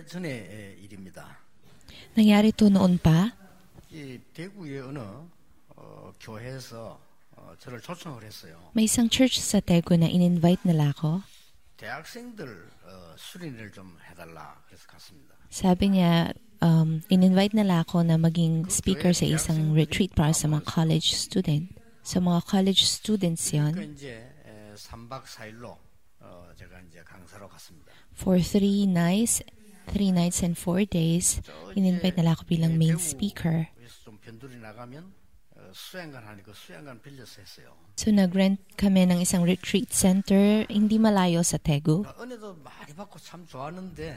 오래전의 일입니다. Nangyari to noon pa. 이 대구의 어느 교회에서 저를 초청을 했어요. May isang church sa Taguig na in-invite nila ako. 대학생들 수련회를 좀 해달라 그래서 갔습니다. Sabi niya, in-invite nila ako na maging speaker sa isang retreat para sa mga college student. Sa mga college students 그러니까 yon. 이제 3박 4일로 제가 이제 강사로 갔습니다. For 3 nights and 4 days, in-invite nila ako bilang main speaker. 그래서 좀 변두리 나가면 수양관 하니까 수양관 빌려서 했어요. So nag-rent kami ng isang retreat center, hindi malayo sa Taguig. 은혜도 많이 받고 참 좋았는데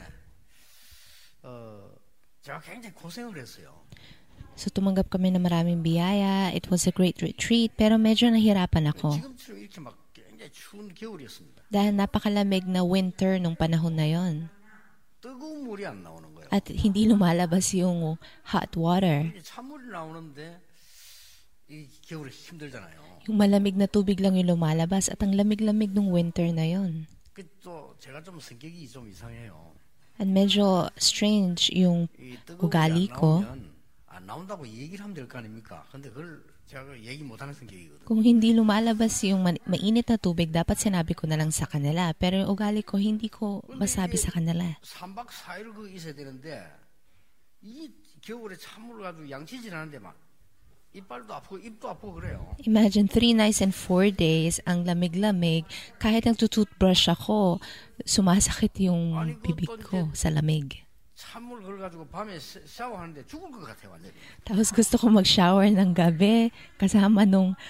제가 굉장히 고생을 했어요. So tumanggap kami ng maraming biyaya. It was a great retreat, pero medyo nahirapan ako. 지금처럼 이렇게 막 굉장히 추운 겨울이었습니다. Dahil napakalamig na winter nung panahon na yon. 뜨거운 물이 안 나오는 거예요. At hindi lumalabas yung hot water. 찬물이 나오는데 이 겨울에 힘들잖아요. Yung malamig na tubig lang yung lumalabas at ang lamig-lamig nung winter na yon. 또 제가 좀 성격이 좀 이상해요. At medyo strange yung 이 뜨거운 물이 ugali 안 ko. 나오면 안 나온다고 얘기를 하면 될 거 아닙니까? 근데 그걸 제가 얘기 못하는 성격이거든요. Kung hindi lumalabas yung mainit na tubig, dapat sinabi ko na lang sa kanila. Pero yung ugali ko, hindi ko masabi sa kanila. 3박 4일 거기 있어야 되는데 이 겨울에 찬물을 가지고 양치질하는데 막 이빨도 아프고 입도 아프고 그래요. Imagine 3 nights and 4 days, ang lamig-lamig. Kahit nagtutoothbrush ako, sumasakit yung bibig ko sa lamig. 찬물 그걸 가지고 밤에 샤워하는데 죽을 것 같아요 완전히. Tapos gusto ko mag-shower ng gabi kasama nung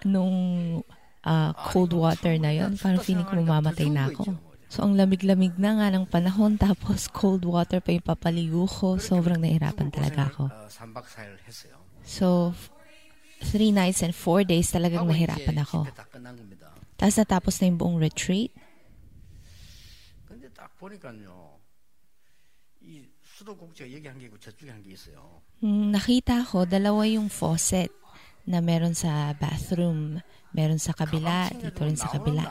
cold water na yon. Parang feeling ko mamamatay na ako. So ang lamig-lamig na nga ng panahon tapos cold water pa yung papaligo ko. Sobrang nahirapan talaga ako. 3박 4일 했어요. So 3 nights and 4 days talagang nahirapan ako. 다 끝난 겁니다. Tapos natapos na yung buong retreat. 근데 딱 보니까요. 이 수도꼭지가 여기 한 개 있고 저쪽에 한 개 있어요. Nakita ko, dalawa yung faucet na meron sa bathroom. Meron sa kabila, dito rin sa kabila.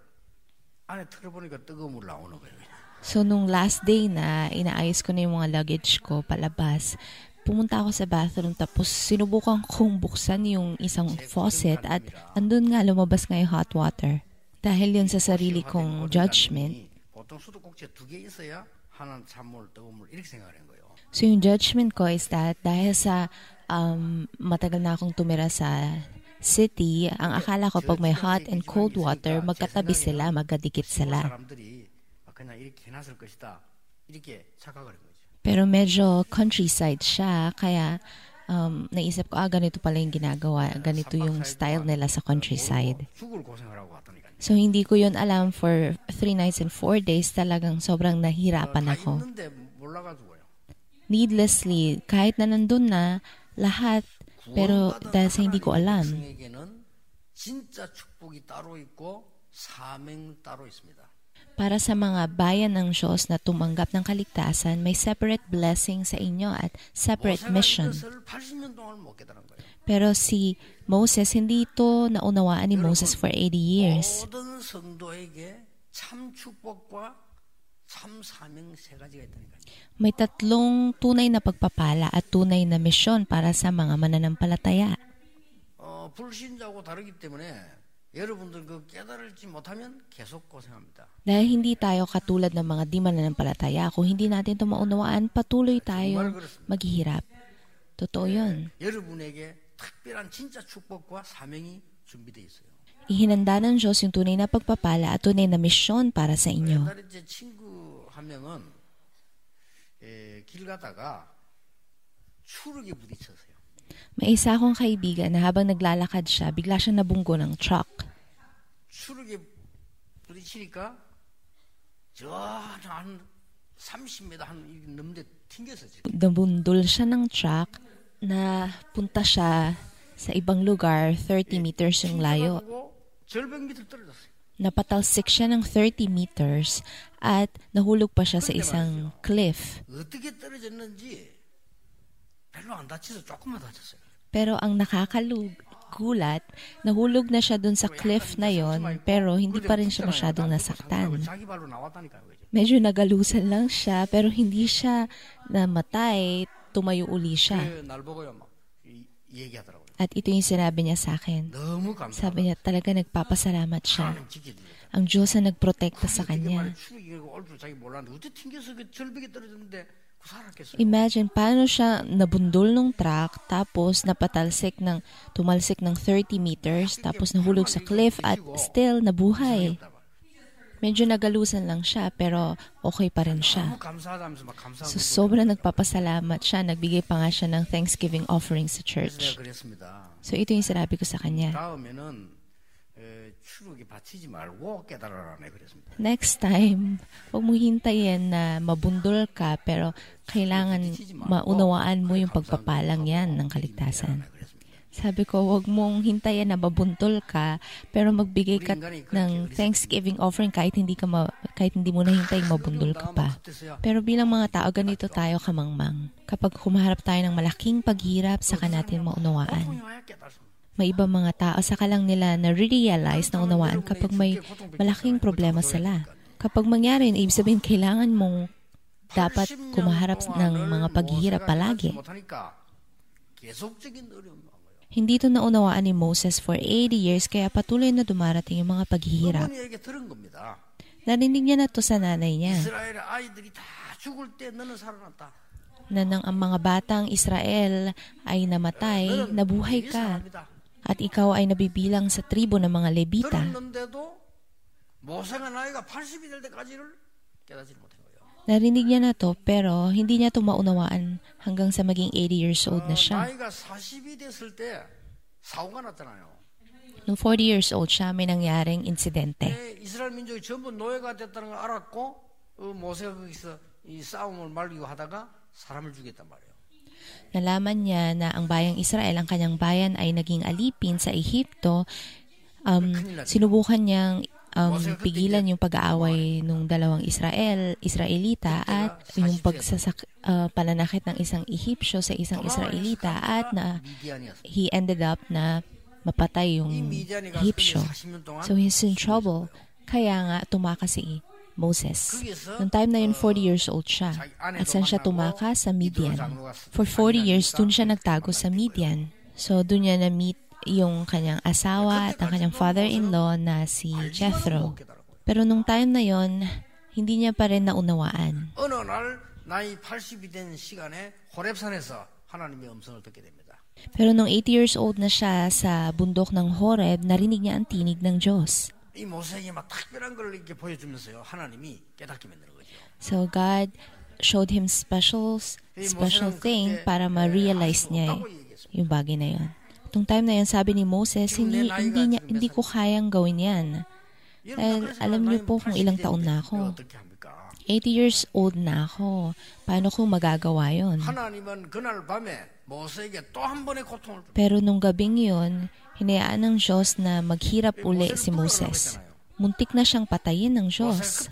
안에 틀어보니까 뜨거운 물 나오는 거예요. So, nung last day na inaayos ko na yung mga luggage ko palabas, pumunta ako sa bathroom tapos sinubukan kong buksan yung isang faucet at andun nga lumabas nga yung hot water. Dahil yun sa sarili kong judgment. 보통 수도꼭지에 2개 있어야 하나는 찬물, 뜨거운 물 이렇게 생각을 한 거예요. So, yung judgment ko is that dahil sa matagal na akong tumira sa city, ang akala ko pag may hot and cold water, magkatabi sila, magkadikit sila. 사람들이 그냥 이렇게 해놨을 것이다. 이렇게 착각을 한 거죠. Pero medyo countryside siya, kaya naisip ko, ganito pala yung ginagawa, ganito yung style nila sa countryside. 죽을 고생하라고 왔다니까요. So, hindi ko yun alam for 3 nights and 4 days, talagang sobrang nahirapan 다 ako. 있는데 몰라가지고요. Needlessly, kahit na nandun na, lahat, pero dahil sa hindi ko alam. 백성에게는 진짜 축복이 따로 있고 사명 따로 있습니다. Para sa mga bayan ng Diyos na tumanggap ng kaligtasan, may separate blessing sa inyo at separate mission. 이것을 80년 동안 못 깨달은 거예요. Pero si Moses, hindi ito naunawaan ni Moses for 80 years. 모든 성도에게 참 축복과 참 사명 세 가지가 있다니까요. May 3 tunay na pagpapala at tunay na misyon para sa mga mananampalataya. 불신자하고 다르기 때문에 여러분들 그 깨달을지 못하면 계속 고생합니다. Dahil hindi tayo katulad ng mga di mananampalataya, kung hindi natin ito maunawaan, patuloy tayong maghihirap. Totoo yun. 여러분에게 특별한 진짜 축복과 사명이 준비되어 있어요. Ihinanda ng Diyos yung tunay na pagpapala at tunay na misyon para sa inyo. 옛날에 제 친구 한 명은 길 가다가 추락에 부딪혔어요. May isa akong kaibigan na habang naglalakad siya, bigla siyang nabunggo ng truck. 추락에 부딪히니까 저한 30m 한 넘는데 튕겼어요. Nabundol siya ng truck na punta siya sa ibang lugar, 30 meters yung layo. 절벽 밑으로 떨어졌어요. Napatalsik siya ng 30 meters at nahulog pa siya sa isang cliff. 어떻게 떨어졌는지 별로 안 다쳐서 조금만 다쳤어요. Pero ang nakakagulat, nahulog na siya dun sa cliff na yon, pero hindi pa rin siya masyadong nasaktan. 자기 발로 나왔다니까요. 그죠? Medyo nagalusan lang siya, pero hindi siya namatay, tumayo uli siya. 날 보고요, 막 얘기하더라고요. At ito yung sinabi niya sa akin. 너무 감사하다. Sabi niya, talaga nagpapasalamat siya. 하나님 지켜드리겠다. Ang Diyos ang nagprotekta sa 되게 kanya. 말에 추격이고 올줄 자기 몰랐는데 어떻게 튕겨서 그 절벽에 떨어졌는데 살았겠어요. Imagine, paano siya nabundol ng truck, tapos tumalsik ng 30 meters, tapos nahulog sa cliff at still nabuhay. Medyo nagalusan lang siya, pero okay pa rin siya. 너무 감사하다면서 막 감사하고 So, sobrang nagpapasalamat siya. Nagbigay pa nga siya ng Thanksgiving offering sa 그래서 church. 내가 그랬습니다. So, ito yung sinabi ko sa kanya. 다음에는 추룩에 바치지 말고 깨달아라네 그랬습니다. Next time, huwag mo hintayin na mabundol ka, pero kailangan maunawaan mo yung pagpapalang yan ng kaligtasan. Sabi ko, huwag mong hintayin na mabundol ka, pero magbigay ka ng Thanksgiving offering kahit hindi mo nahintay mabundol ka pa. Pero bilang mga tao, ganito tayo kamangmang. Kapag humaharap tayo ng malaking paghirap, saka natin maunawaan. May ibang mga tao, saka lang nila na-realize na unawaan kapag may malaking problema sila. Kapag mangyari yun, ibig sabihin, kailangan mong dapat kumaharap ng mga paghihirap palagi. Hindi ito naunawaan ni Moses for 80 years, kaya patuloy na dumarating yung mga paghihirap. Narinig niya na to sa nanay niya. Na ang mga batang Israel ay namatay, nabuhay ka. At ikaw ay nabibilang sa tribo ng mga Levita. Narinig niya na to, pero hindi niya ito maunawaan hanggang sa maging 80 years old na siya. Nung 40 years old siya, may nangyaring insidente. 이스라엘 민족이 전부 노예가 됐다는 걸 알았고 모세가 거기서 이 싸움을 말리고 하다가 사람을 죽였단 말이에요. Nalaman niya na ang bayang Israel, ang kanyang bayan ay naging alipin sa Ehipto. Sinubukan niyang pigilan yung pag-aaway ng dalawang Israelita at yung pananakit ng isang Ehipsyo sa isang Israelita at he ended up na mapatay yung Ehipsyo. So he's in trouble. Kaya nga tumakas si Moses. Noong time na yun, 40 years old siya. At saan siya tumakas? Sa Midian. For 40 years, dun siya nagtago sa Midian. So, dun niya na-meet yung kanyang asawa at ang kanyang father-in-law na si Jethro. Pero nung time na yon, hindi niya pa rin naunawaan. 어느 날 나이 80이 된 시간에 호렙산에서 하나님의 음성을 듣게 됩니다. Pero nung 80 years old na siya sa bundok ng Horeb, narinig niya ang tinig ng Diyos. 이 모세에게 막 특별한 걸 이렇게 보여주면서요, 하나님이 깨닫게 만드는 거죠. So God showed him special thing para ma-realize niya yung bagay na yun. Itong time na yun, sabi ni Moses, hindi ko kayang gawin yan. Dahil alam niyo po kung ilang taon na ako. 80 years old na ako. Paano ko magagawa yun? 하나님은 그날 밤에 모세에게 또 한 번의 고통을 Pero nung gabing yun, hinayaan ng Diyos na maghirap uli si Moses. Muntik na siyang patayin ng Diyos.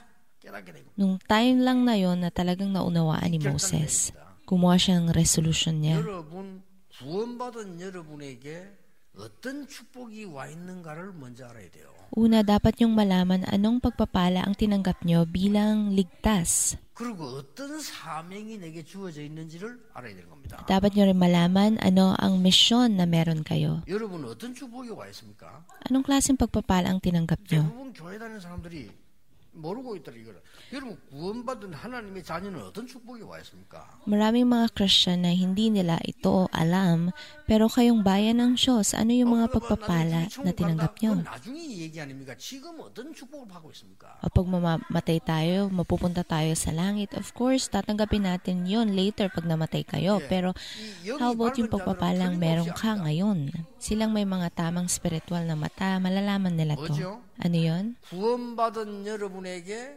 Nung time lang na yon na talagang naunawaan ni Moses, gumawa siya ng resolution niya. 여러분, 구원받은 여러분에게 어떤 축복이 와 있는가를 먼저 알아야 돼요. Una, dapat niyong malaman anong pagpapala ang tinanggap niyo bilang ligtas. 그리고 어떤 사명이 내게 주어져 있는지를 알아야 되는 겁니다. Dapat niyo rin malaman ano ang misyon na meron kayo. 여러분 어떤 축복이 와 있습니까? Anong klaseng pagpapala ang tinanggap niyo? 대부분 교회 다니는 사람들이 모르고 있더라 이거를. 여러분 구원받은 하나님의 자녀는 어떤 축복이 와 있습니까? Maraming mga Christian na hindi nila ito alam, pero kayong bayan ng Diyos, ano yung mga pagpapala na tinanggap niyo? 나중에 얘기 아닙니까? 지금 어떤 축복을 받고 있습니까? Pag mamamatay tayo, mapupunta tayo sa langit, of course, tatanggapin natin yon later pag namatay kayo. Pero how about yung pagpapalang meron ka ngayon? Silang may mga tamang spiritual na mata, malalaman nila to. Ano yon? 구원받은 여러분에게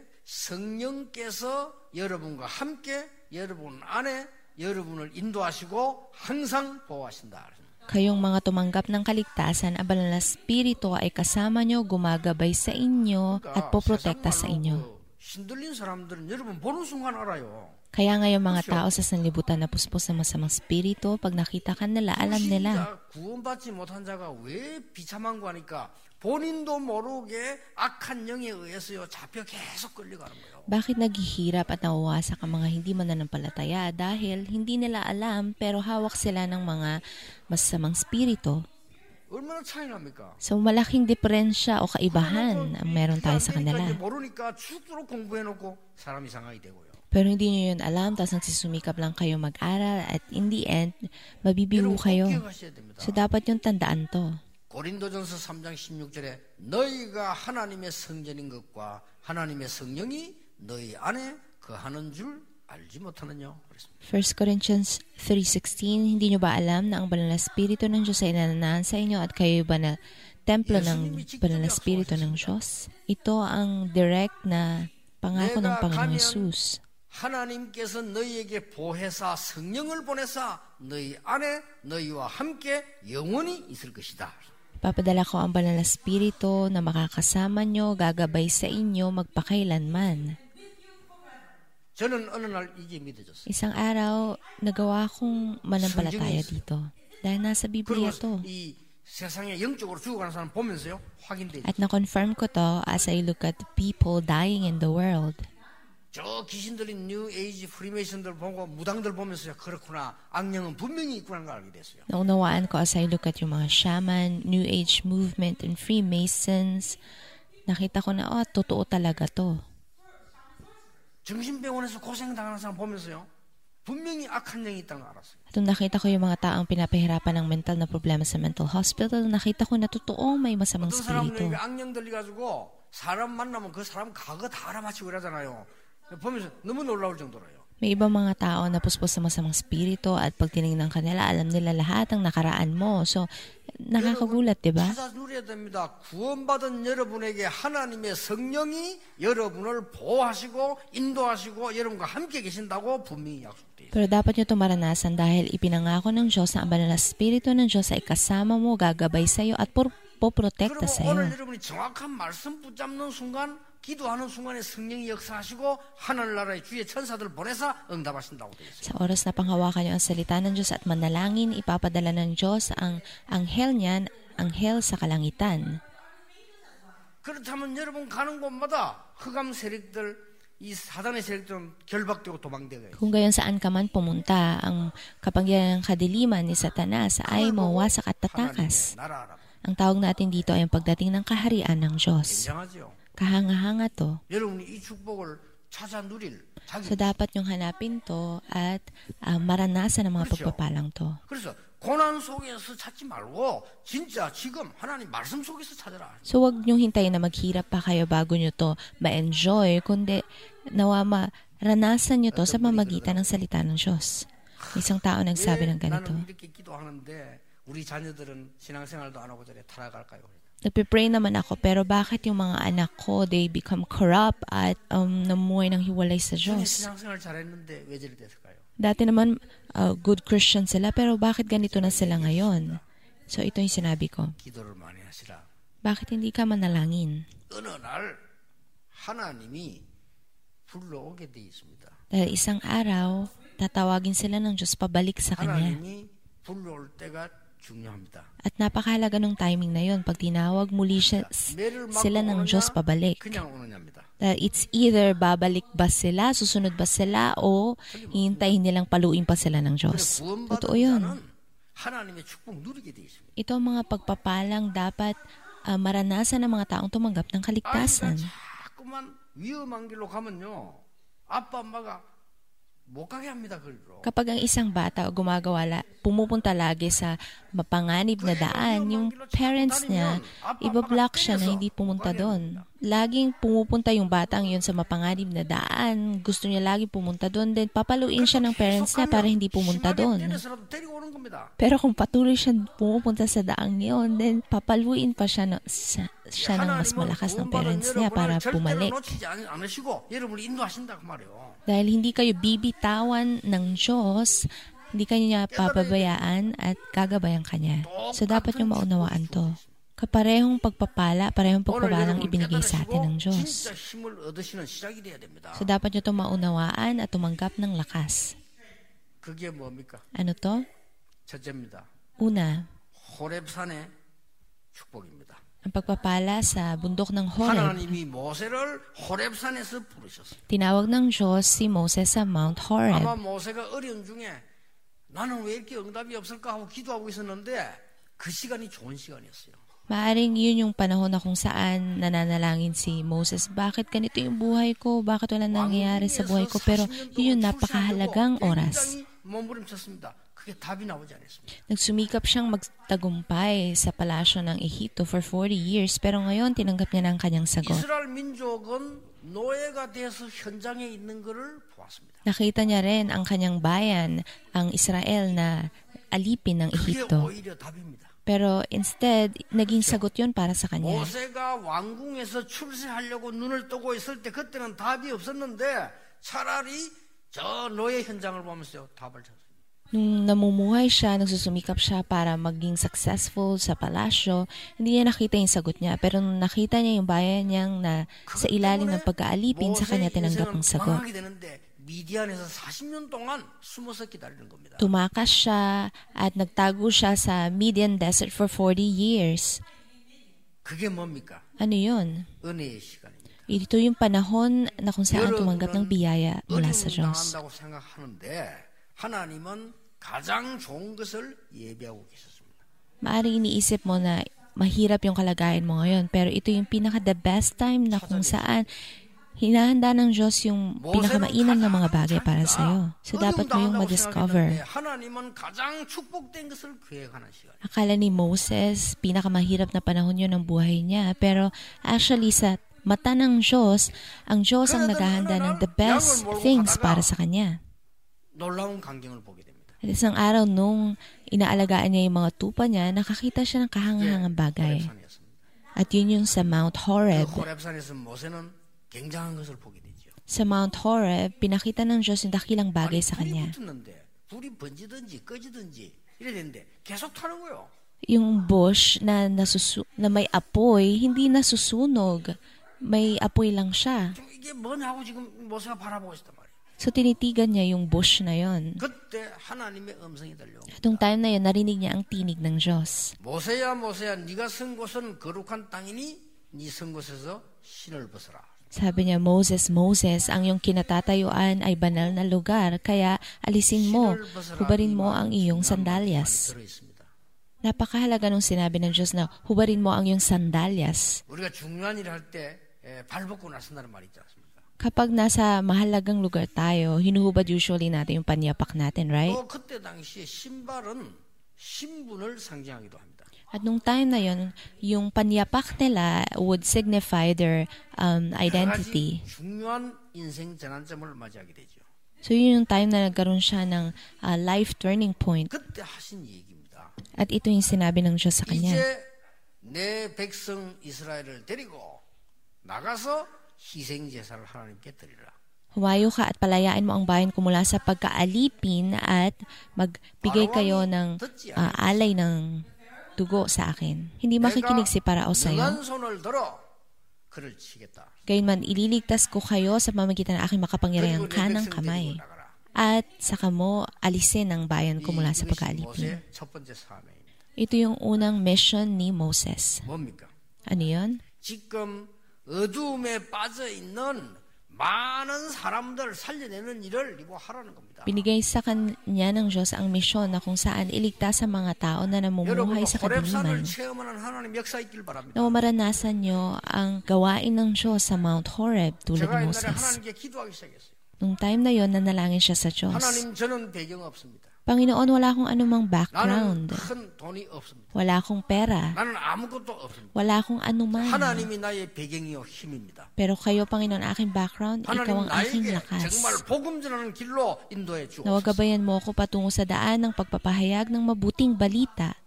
성령께서 여러분과 함께 여러분 안에 여러분을 인도하시고 항상 보호하신다. Kayong mga tumanggap ng kaligtasan, ang banal na Espiritu ay kasama nyo, gumagabay sa inyo, at poprotekta sa inyo. 신들린 사람들은 여러분 보는 순간 알아요. Kaya ngayon mga tao sa sanlibutan na puspos ng masamang spirito, pag nakita ka nila, alam nila. 구원받지 못한 자가 왜 비참한 거 하니까 본인도 모르게 악한 영에 의해서요 잡혀 계속 끌려가는 거예요. Bakit naghihirap at nawawasak ang mga hindi mananampalataya? Dahil hindi nila alam pero hawak sila ng mga masamang spirito. 얼마나 차이 납니까? So malaking diferensya o kaibahan ang meron tayo sa kanila. 모르니까 죽도록 공부해놓고 사람 이상하게 되고요. Pero hindi nyo yun alam, tapos nagsisumikap lang kayo mag-aral at in the end, mabibigo kayo. So dapat yung tandaan to. 고린도전서 3장 16절에 너희가 하나님의 성전인 것과 하나님의 성령이 너희 안에 거하는 줄 알지 못하느냐. 1 Corinthians 3:16, hindi nyo ba alam na ang banal na spirito ng Diyos ay nananahan sa inyo at kayo ba na templo ng banal na spirito ng Diyos? Ito ang direct na pangako ng Panginoong Yesus. 하나님께서 너희에게 보혜사 성령을 보내사 너희 안에 너희와 함께 영원히 있을 것이다. Papadala ko ang banal na spirito na makakasama nyo, gagabay sa inyo magpakailanman. 저는 어느 날 이게 믿어졌어요. Isang araw, nagawa kong manampalataya dito. Dahil nasa Biblia to. 이 세상에 영적으로 죽어가는 사람 보면서요 확인돼. At na-confirm ko to as I look at the people dying in the world. 저 귀신 들린 뉴 에이지 프리메이슨들 보고 무당들 보면서요 그렇구나 악령은 분명히 있구나 걸 알게 됐어요. Naunawaan ko as I look at yung mga shaman, New Age movement, and Freemasons. Nakita ko na, totoo talaga to. 정신병원에서 고생당하는 사람 보면서요 분명히 악한 영이 있다는 걸 알았어요. At nung nakita ko yung mga taong pinapahirapan ng mental na problema sa mental hospital, nakita ko na totoong may masamang 어떤 사람은 spirito. 악령 들려가지고 사람 만나면 그 사람 과거 다 알아맞히고 이러잖아요. 보면서 너무 놀라울 정도로요. May ibang mga tao na puspos sa masamang spirito at pag tinignan kanila, alam nila lahat ang nakaraan mo. So, nakakagulat, di ba? 찾아 누려야 됩니다. 구원받은 여러분에게 하나님의 성령이 여러분을 보호하시고 인도하시고 여러분과 함께 계신다고 분명히 약속되어 있어요. Pero dapat nyo ito maranasan dahil ipinangako ng Diyos na ang banal na spirito ng Diyos ay kasama mo, gagabay sa iyo at poprotekta sa 그리고 오늘 iyo. 여러분이 정확한 말씀 붙잡는 순간 기도하는 순간에 성령이 역사하시고 하늘나라의 주의 천사들 보내사 응답하신다고 되어 있어요. Sa oras na panghawakan nyo ang salita ng Diyos at manalangin, ipapadala ng Diyos ang anghel niyan, anghel sa kalangitan. 그렇다면 여러분 가는 곳마다 흑암 세력들, 이 사단의 세력들은 결박되고 도망되어요. Kung gayon saan ka man pumunta, ang kapangyarihan ng kadiliman ni Satanas ay mawasak at tatakas. 나라 알아봐. Ang tawag natin dito ay ang pagdating ng kaharian ng Diyos. 굉장하죠. Kahanga-hanga to. 여러분이 이 축복을 찾아 누릴 자기. So dapat yung hanapin to at maranasan ang mga 그렇죠. pagpapalang to. 그래서 고난 속에서 찾지 말고 진짜 지금 하나님 말씀 속에서 찾아라. So wag niyong hintayin na maghirap pa kayo bago niyo to ma-enjoy, kundi nawa maranasan niyo to sa pamamagitan ng salita ng Diyos. Isang tao nagsabi ng ganito. 나는 이렇게 기도하는데 우리 자녀들은 신앙생활도 안 하고 저래 타락할까요? Nagpipray naman ako, pero bakit yung mga anak ko, they become corrupt at namuhay ng hiwalay sa Diyos? 신앙생활 잘했는데 왜 저리 됐을까요? Dati naman, good Christian sila, pero bakit ganito na sila ngayon? So ito yung sinabi ko. 기도를 많이 하시라. Bakit hindi ka manalangin? 어느 날 하나님이 불러오게 돼 있습니다. Dahil isang araw, tatawagin sila ng Diyos pabalik sa Kanya. 하나님이 불러올 때가 중요합니다. At napakahalaga ng timing na yon pag tinawag muli sila ng Diyos pabalik. 그냥 오느냐입니다. It's either babalik ba sila, susunod ba sila, o hihintayin nilang paluin pa sila ng Diyos. Totoo yun. 하나님의 축복 누리게 돼 있습니다. Ito ang mga pagpapalang dapat maranasan ng mga taong tumanggap ng kaligtasan. 자꾸만 위험한 길로 가면요. 아빠 엄마가 못 가게 합니다. 그리로. Kapag ang isang bata gumagawa, pumupunta lagi sa mapanganib na daan, yung parents niya, ibablock siya na hindi pumunta doon. Laging pumupunta yung batang yun sa mapanganib na daan, gusto niya lagi pumunta doon, then papaluin siya ng parents niya para hindi pumunta doon. Pero kung patuloy siya pumupunta sa daang yun, then papaluin pa siya ng mas malakas ng parents niya para bumalik. Dahil hindi kayo bibitawan ng Diyos, hindi kayo niya papabayaan at gagabayan Kanya. So dapat yung maunawaan to. Kaparehong pagpapala, parehong 오늘 pagpapalang 여러분 ibinigay sa atin ng 깨달으시고 Diyos. 진짜 힘을 얻으시는 시작이 돼야 됩니다. So dapat nyo ito maunawaan at tumanggap ng lakas. 그게 뭡니까? Ano to? 첫째입니다. Una, 호렙산의 축복입니다. ang pagpapala sa bundok ng Horeb. 하나님이 모세를 호렙산에서 부르셨어요. Tinawag ng Diyos si Moses sa Mount Horeb. 아마 모세가 어려운 중에 나는 왜 이렇게 응답이 없을까 하고 기도하고 있었는데 그 시간이 좋은 시간이었어요. Maaring yun yung panahon na kung saan nananalangin si Moses, bakit ganito yung buhay ko? Bakit wala nangyayari sa buhay ko? Pero yun yung napakahalagang oras. 몸부림쳤습니다. 그게 답이 나오지 않았습니다. Nagsumikap siyang magtagumpay sa palasyo ng Ehipto for 40 years, pero ngayon tinanggap niya na ang kanyang sagot. 이스라엘 민족은 노예가 돼서 현장에 있는 것을 보았습니다. Nakita niya rin ang kanyang bayan, ang Israel na alipin ng 그게 Ehipto. 오히려 답입니다. Pero instead, naging sagot yun para sa kanya. 모세가 왕궁에서 출세하려고 눈을 뜨고 있을 때 그때는 답이 없었는데 차라리 저 노예 현장을 보면서 답을 찾습니다. Nung namumuhay siya, nagsusumikap siya para maging successful sa palasyo, hindi niya nakita yung sagot niya. Pero nung nakita niya yung bayan niyang na sa ilalim ng pagkaalipin, sa kanya tinanggap ang sagot. 미디안에서 40년 동안 숨어서 기다리는 겁니다. Tumakas siya at nagtago siya sa Midian Desert for 40 years. 그게 뭡니까? Ano yun? 은혜의 시간입니다. Ito yung panahon na kung saan tumanggap ng biyaya mula sa Diyos. 당한다고 생각하는데 하나님은 가장 좋은 것을 예비하고 계셨습니다. Maaaring iniisip mo na mahirap yung kalagayan mo ngayon, pero ito yung pinaka-the best time na kung saan hinahanda ng Diyos yung pinakamainam na mga bagay para sa'yo. So, dapat mo yung ma-discover. Akala ni Moses, pinakamahirap na panahon yun ng buhay niya. Pero actually, sa mata ng Diyos, ang Diyos ang naghahanda ng the best things para sa kanya. At isang araw, nung inaalagaan niya yung mga tupa niya, nakakita siya ng kahangahangang bagay. At yun yung sa Mount Horeb. 굉장한 것을 보게 되죠. Sa Mount Horeb, pinakita ng Diyos yung dakilang bagay sa kanya. 불이 번지든지 꺼지든지 이래 되는데 계속 타는 거요. Yung bush na may apoy, hindi nasusunog. May apoy lang siya. 이게 뭐냐고 지금 모세가 바라보고 있단 말이에요. So tinitigan niya yung bush na yon. 그때 하나님의 음성이 들려옵니다. Atong time na yon, narinig niya ang tinig ng Diyos. 모세야 모세야 네가 선 곳은 거룩한 땅이니 네 선 곳에서 신을 벗어라. Sabi niya, Moses, Moses, ang iyong kinatatayuan ay banal na lugar, kaya alisin mo, hubarin mo ang iyong sandalyas. Napakahalaga nung sinabi ng Diyos na hubarin mo ang iyong sandalyas. Kapag nasa mahalagang lugar tayo, hinuhubad usually natin yung panyapak natin, right? 그때 당시에 신발은 신분을 상징하기도 합니다. At nung time na yon, yung panyapak nila would signify their identity. So yun yung time na nagkaroon siya ng life turning point. At ito yung sinabi ng Diyos sa kanya. 내 백성 이스라엘을 데리고 나가서 희생 제사를 하나님께 드리라. Humayo ka at palayain mo ang bayan ko mula sa pagkaalipin at magbigay kayo ng alay ng dugo sa akin. Hindi makikinig si Parao sa'yo. Gayunman, ililigtas ko kayo sa pamamagitan ng aking makapangyarihang kanang kamay. At saka mo alisin ang bayan ko mula sa pagkaalipin. Ito yung unang mission ni Moses. Ano yun? 지금 어두움에 빠져 있는 많은 사람들 살려내는 일을 이거 하라는 겁니다. Binigay sa kanya ng Diyos ang misyon na kung saan iligtas sa mga tao na namumuhay sa kadiliman. Na maranasan nyo ang gawain ng Diyos sa Mount Horeb tulad ni Moses. Nung time na yon, nanalangin siya sa Diyos. Panginoon, wala akong anumang background. Wala akong pera. Wala akong anuman. Pero kayo, Panginoon, aking background, ikaw ang aking lakas. Nawagabayan mo ako patungo sa daan ng pagpapahayag ng mabuting balita.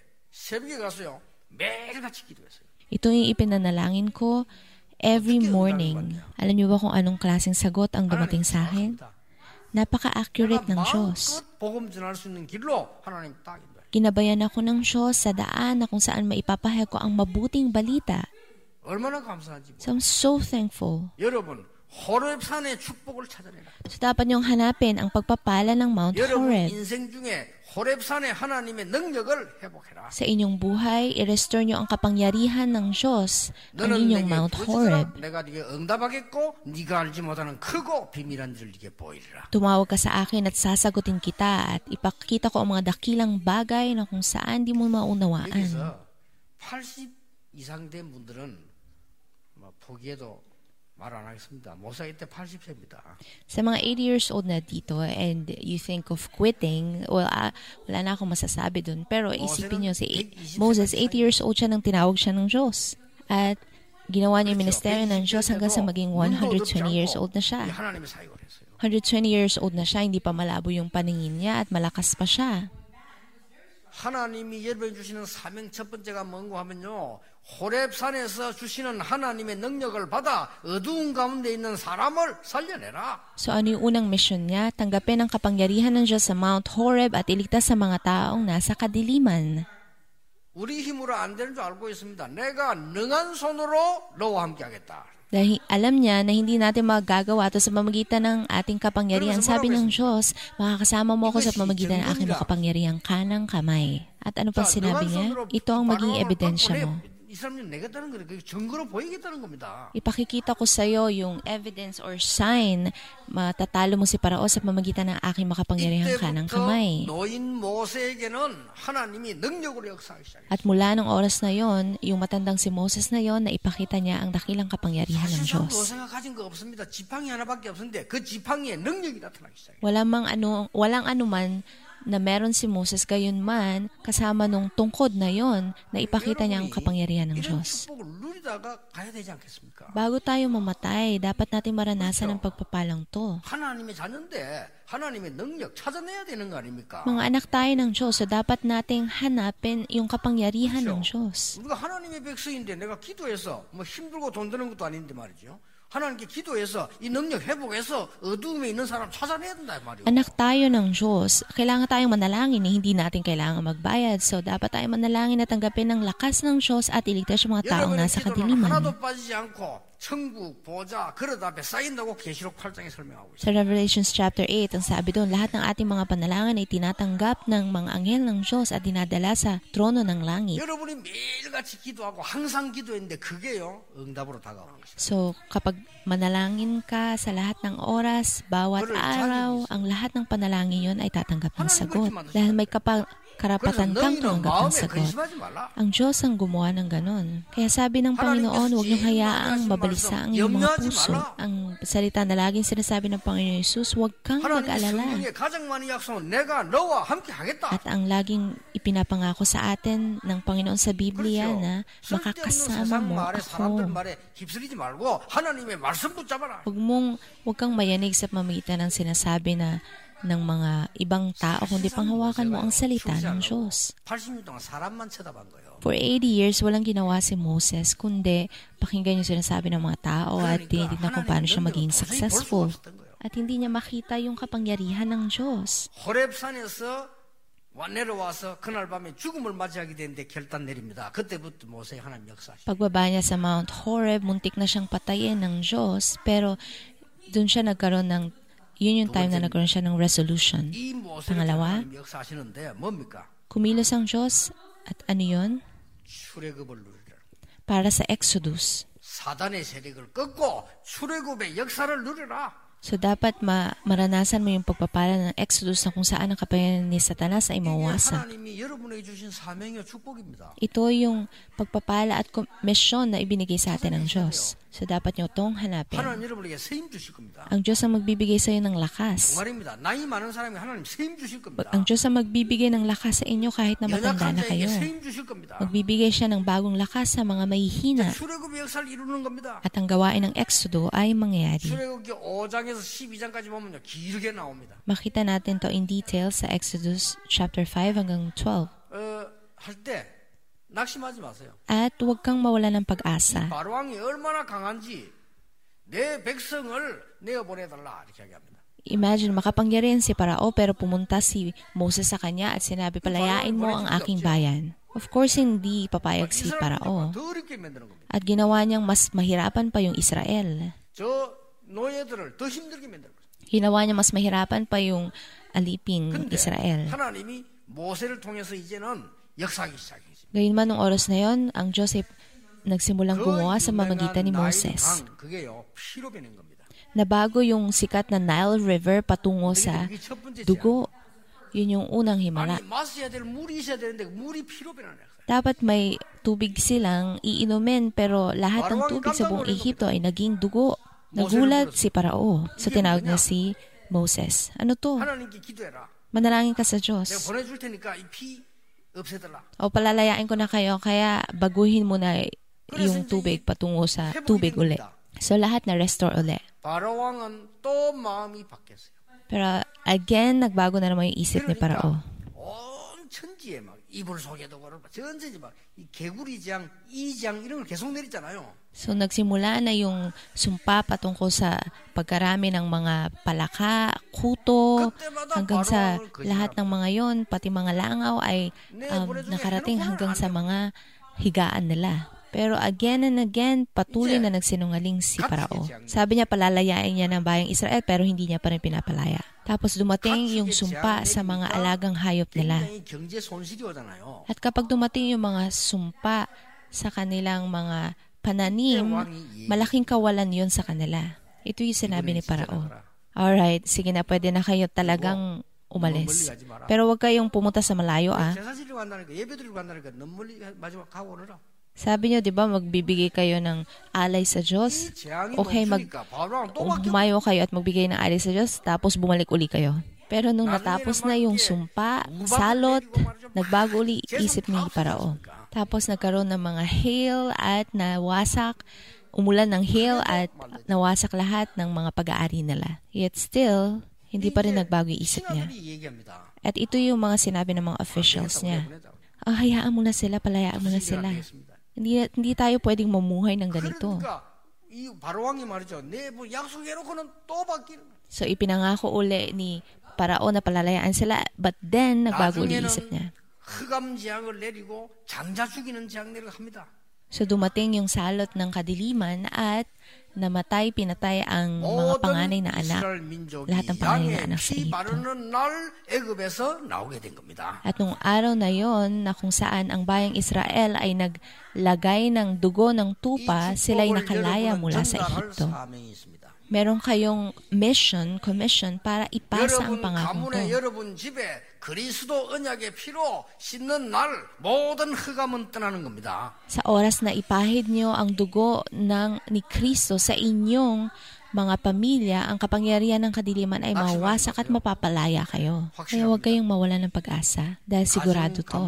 Ito yung ipinanalangin ko every morning. Alam niyo ba kung anong klaseng sagot ang dumating sa akin? Napaka-accurate ng Diyos. ginabayan ako ng Diyos sa daan na kung saan maipapahayag ko ang mabuting balita. 얼마나 감사한지. So I'm so thankful. 여러분, 호렙산의 축복을 찾아내라. So dapat niyong hanapin ang pagpapala ng Mount 여러분 Horeb. 인생 중에 호렙산의 하나님의 능력을 회복해라. Sa inyong buhay, i-restore niyo ang kapangyarihan ng Diyos, ang 너는 inyong 내게 Mount 부르짖어라. Horeb. 내가 네게 응답하겠고 네가 알지 못하는 크고 비밀한 줄 네게 보이리라. Tumawag ka sa akin at sasagutin kita at ipakita ko ang mga dakilang bagay na kung saan di mo maunawaan. 여기서 80 이상 된 분들은 뭐 포기해도 말 안 하겠습니다. 모사 이때 80세입니다. Sa mga 80 years old na dito and you think of quitting, well, wala na akong masasabi dun. Pero isipin niyo, Moses, 80 years old siya nang tinawag siya ng Diyos. At ginawa niya yung ministeryo ng Diyos hanggang sa maging 120 years old na siya. 하나님의 사역을 했어요. 120 years old na siya, hindi pa malabo yung paningin niya at malakas pa siya. 하나님이 여러분이 주시는 사명 첫 번째가 뭔고 하면요. 호렙산에서 주시는 하나님의 능력을 받아 어두운 가운데 있는 사람을 살려내라. So ano yung unang mission niya? Tanggapin ang kapangyarihan ng Diyos sa Mount Horeb at iligtas sa mga taong nasa kadiliman. 우리 힘으로 안 되는 줄 알고 있습니다. 내가 능한 손으로 너와 함께 하겠다. Dahil alam niya na hindi natin magagawa ito sa pamamagitan ng ating kapangyarihan. Sabi ng Diyos, makakasama mo ako sa pamamagitan ng aking makapangyarihang kanang kamay. At ano pa sinabi niya? Ito ang maging ebidensya mo. 이 사람이 내겠다는 거예요. 증거로 보이겠다는 겁니다. Ipakikita ko sa iyo yung evidence or sign, matatalo mo si Parao sa pamamagitan ng aking makapangyarihang kanang kamay. 노인 모세에게는 하나님이 능력으로 역사하기 시작했어요. At mula ng oras na yon, yung matandang si Moses na yon, na ipakita niya ang dakilang kapangyarihan ng 사실상 Diyos. 모세가 가진 거 없습니다. 지팡이 하나밖에 없는데 그 지팡이에 능력이 나타나기 시작해요. Walang anuman na meron si Moses, gayon man, kasama nung tungkod na yon, na ipakita niya ang kapangyarihan ng 이런 Diyos. 축복을 누리다가 가야 되지 않겠습니까? Bago tayo mamatay, dapat natin maranasan ang pagpapalang to. 하나님의 자녀인데 하나님의 능력 찾아내야 되는 거 아닙니까? Mga anak tayo ng Diyos, so dapat nating hanapin yung kapangyarihan ng Diyos. 우리가 하나님의 백성인데 내가 기도해서 뭐 힘들고 돈 드는 것도 아닌데 말이죠. 하나님께 기도해서 이 능력 회복해서 어두움에 있는 사람 찾아내야 된다 말이에요. Anak tayo ng Diyos, kailangan tayong manalangin, hindi natin kailangan magbayad. So dapat tayong manalangin na tanggapin ang lakas ng Diyos at iligtas yung mga taong 여러분의 nasa 기도는 kadiliman. 하나도 빠지지 않고 천국, 보좌, 그릇 앞에 쌓인다고 계시록 8장에 설명하고 있어요. Sa Revelations chapter 8, ang sabi doon, lahat ng ating mga panalangin ay tinatanggap ng mga anghel ng Diyos at dinadala sa trono ng langit. 여러분이 매일같이 기도하고 항상 기도했는데 그게요 응답으로 다가오는 것이에요. So, kapag manalangin ka sa lahat ng oras, bawat araw, ang lahat ng panalangin yun ay tatanggap ng sagot. Dahil may karapatan kang tumanggap ng sagot. 근심하지 말라. Ang Diyos ang gumawa ng ganon. Kaya sabi ng Panginoon, huwag niyong hayaang mabalisa ang iyong mga puso. Ang salita na laging sinasabi ng Panginoon Jesus, huwag kang 하나님의 mag-alala. 성경에 가장 많은 약속은 내가 너와 함께 하겠다. At ang laging ipinapangako sa atin ng Panginoon sa Biblia na makakasama 세상 mo 말에 사람들 ako. 말에 휩쓸리지 말고 하나님의 말씀 붙잡아라. Huwag kang mayanig sa pamamagitan ng sinasabi ng mga ibang tao, kundi panghawakan mo ang salita ng Diyos. 80년 동안 사람만 쳐다본 거예요. For 80 years, walang ginawa si Moses, kundi pakinggan yung sinasabi ng mga tao at tinitignan kung paano siya maging successful. At hindi niya makita yung kapangyarihan ng Diyos. 호렙산에서 내려와서 그날 밤에 죽음을 맞이하게 되는데 결단 내립니다. 그때부터 모세 하나님 역사하시죠. Pagbaba niya sa Mount Horeb, muntik na siyang patayin ng Diyos, pero dun siya nagkaroon ng yun yung time na nagkaroon siya ng resolution. 이 모세를 Pangalawa, 하나님 역사하시는데 뭡니까? kumilos ang Diyos at ano yun? 출애굽을 누리라. Para sa Exodus. 사단의 세력을 꺾고 출애굽의 역사를 누리라. So dapat maranasan mo yung pagpapala ng Exodus na kung saan ang kapangyarihan ni Satanas ay 이게 mawasak. 하나님이 여러분에게 주신 사명의 축복입니다. Ito yung pagpapala at misyon na ibinigay sa atin ng Diyos. So dapat nyo itong hanapin. 하나님 여러분에게 세임 주실 겁니다. Ang Diyos ang magbibigay sa iyo ng lakas. 말입니다. 나이 많은 사람이 하나님 세임 주실 겁니다. Ang Diyos ang magbibigay ng lakas sa inyo kahit na matanda 연약한 na 자에게 kayo. 세임 주실 겁니다. Magbibigay siya ng bagong lakas sa mga mahihina. 출애굽의 역사를 이루는 겁니다. At ang gawain ng Exodo ay mangyayari. 출애굽기 5장에서 12장까지 보면요. 길게 나옵니다. Makita natin to in detail sa Exodus chapter 5 hanggang 12. 할 때 낙심하지 마세요. At huwag kang mawala ng pag-asa. 바로왕이 얼마나 강한지 내 백성을 내어보내달라 이렇게 이야기합니다. Imagine, makapangyarihan si Parao pero pumunta si Moses sa kanya at sinabi, palayain mo ang aking bayan. Of course, hindi papayag si Parao. 더 어렵게 만드는 겁니다. At ginawa niyang mas mahirapan pa yung Israel. 저 노예들을 더 힘들게 만드는 거죠. Ginawa niya mas mahirapan pa yung aliping 근데 Israel. 하나님이 모세를 통해서 이제는 역사하기 시작했습니다. Gayunman nung oras na yon, ang Joseph nagsimulang gumawa sa mamagitan ni Moses. 그게요 피로 변한 겁니다. Nabago yung sikat na Nile River patungo sa 그게 첫 번째 dugo. Yun yung unang himala. 아니 마셔야 될 물이 있어야 되는데 물이 피로 변하는 거예요. Dapat may tubig silang iinumin pero lahat ng tubig sa buong Ehipto ay naging dugo. Nagulat si Parao. So tinawag niya si Moses. Ano to? 하나님께 기도해라. Manalangin ka sa 내가 Diyos. 보내줄 테니까 이 피 없애달라. O palalayain ko na kayo kaya baguhin mo na yung tubig patungo sa tubig uli. So lahat na restore uli. 바로 왕은 또 마음이 바뀌었어요. Pero again, nagbago na naman yung isip ni Parao. 온 천지에 막 이불 속에도 그렇고 전체지 막이 개구리장, 이장 이런 걸 계속 내렸잖아요. So nagsimula na yung sumpa patungkol sa pagkarami ng mga palaka, kuto, hanggang sa lahat ng mga yon, pati mga langaw ay nakarating hanggang sa mga higaan nila. Pero again and again, patuloy na nagsinungaling si Parao. Sabi niya palalayain niya ng bayang Israel pero hindi niya pa rin pinapalaya. Tapos dumating yung sumpa sa mga alagang hayop nila. 경제 손실이 오잖아요. At kapag dumating yung mga sumpa sa kanilang mga pananim, malaking kawalan yon sa kanila. Ito yung sinabi ni Parao. Alright, sige na, pwede na kayo talagang umalis. Pero huwag kayong pumunta sa malayo, 제사 지리고 간다니까 예배 드리고 간다니까 너무 멀리 마지막 가고 오너라. Sabi niyo, di ba, magbibigay kayo ng alay sa Diyos? Okay, humayo kayo at magbigay ng alay sa Diyos, tapos bumalik uli kayo. Pero nung natapos na yung sumpa, salot, nagbago uli isip ni Parao. Tapos nagkaroon ng mga hail at nawasak, umulan ng hail at nawasak lahat ng mga pag-aari nila. Yet still, hindi pa rin nagbago yung isip niya. At ito yung mga sinabi ng mga officials niya. Hayaan mo na sila, palayaan mo na sila. Hindi tayo pwedeng mamuhay ng ganito. So ipinangako uli ni Parao na palalayaan sila, but then nagbago uli isip niya. So dumating yung salot ng kadiliman at pinatay ang mga panganay na anak. Lahat ng panganay na anak sa Ehipto. At nung araw na yon na kung saan ang bayang Israel ay naglagay ng dugo ng tupa, sila ay nakalaya mula sa Ehipto. Meron kayong commission para ipasa ang pangakong to. 그리스도 언약의 피로 씻는 날 모든 흑암은 떠나는 겁니다. Sa oras na ipahid niyo ang dugo ni Kristo sa inyong mga pamilya, ang kapangyarihan ng kadiliman ay mawasak at mapapalaya kayo. Kaya huwag kayong mawalan ng pag-asa dahil sigurado to.